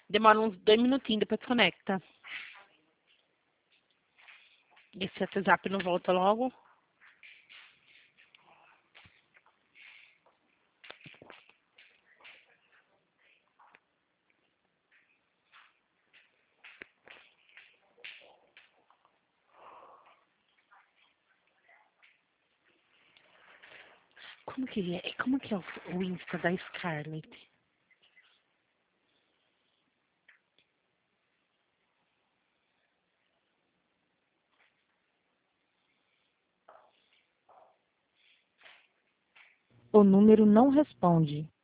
Demora uns 2 minutinhos, depois desconecta. Esse WhatsApp não volta logo. Como que é o Insta da Scarlett? O número não responde.